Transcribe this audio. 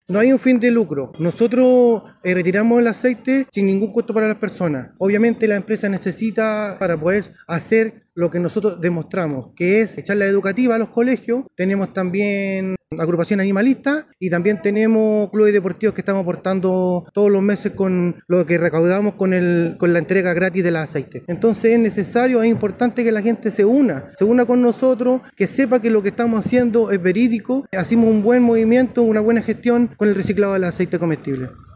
No hay un fin de lucro. Nosotros retiramos el aceite sin ningún costo para las personas. Obviamente la empresa necesita para poder hacer lo que nosotros demostramos, que es charla educativa a los colegios. Tenemos también agrupación animalista y también tenemos clubes deportivos que estamos aportando todos los meses con lo que recaudamos con la entrega gratis del aceite. Entonces es necesario, es importante que la gente se una con nosotros, que sepa que lo que estamos haciendo es verídico. Hacemos un buen movimiento, una buena gestión con el reciclado del aceite comestible.